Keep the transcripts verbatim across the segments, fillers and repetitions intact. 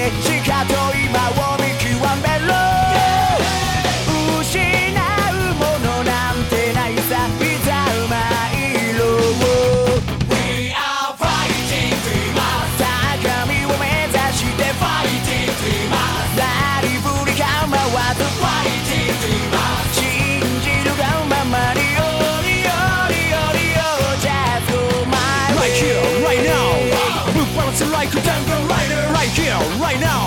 でしかと今を見極めろ失うものなんてないさいざうまいろ We are fighting dreamers 高みを目指して fighting dreamers なりふり構わず fighting dreamers 信じるがままによりよりよりよ Just go my way Right here, right now Move balance like a tango rider Right here, right now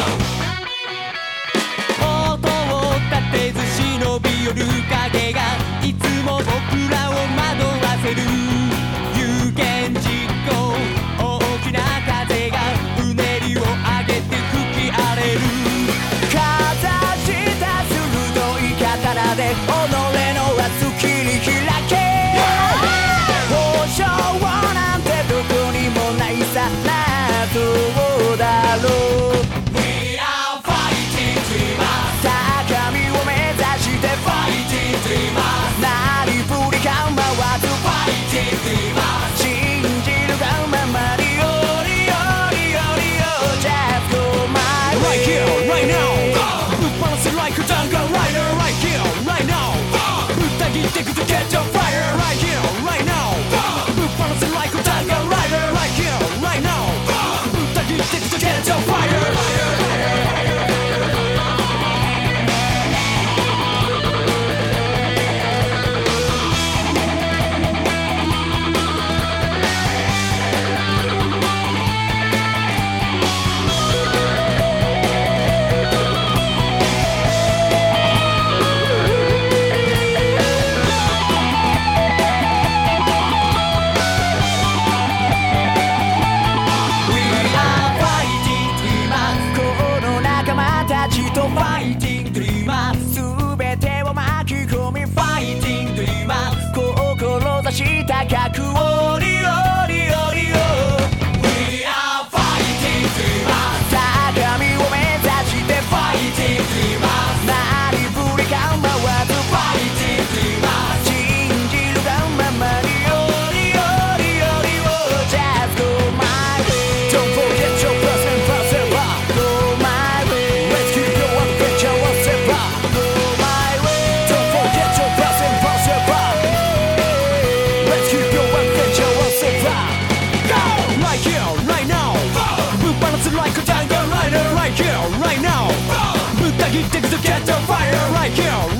音を立てず忍び寄る影がいつも僕らを惑わせる有言実行大きな風がうねりを上げて吹き荒れるかざした鋭い刀で己の明日切り開け保証なんてどこにもないさ謎だろう We are fighting dreamers 高みを目指して fighting dreamers なりふり構わず fighting dreamers 信じるがままによりよりよりよ Just go my way Right here, right now Move balance like a tango rider Right here, right now ぶった切ってくと catch on fire Right here, right now Move balance like a tango rider Right here, right now ぶった切ってくと catch on fire Fighting dreamers 全てを巻き込み Fighting dreamers 志高くおりおりおりよ We are fighting dreamers 高みを目指して Fighting dreamers なりふり構わず Fighting dreamers 信じるがままによりよりよりを Just go my way Don't forget your present forever Go my way Let's keep your adventure one step up Go my way Don't forget your present forever Let's keep your adventure one step up Go! Right here, right now Move balance like a tango rider Right here, right now ぶった切ってくと catch on fire Right here,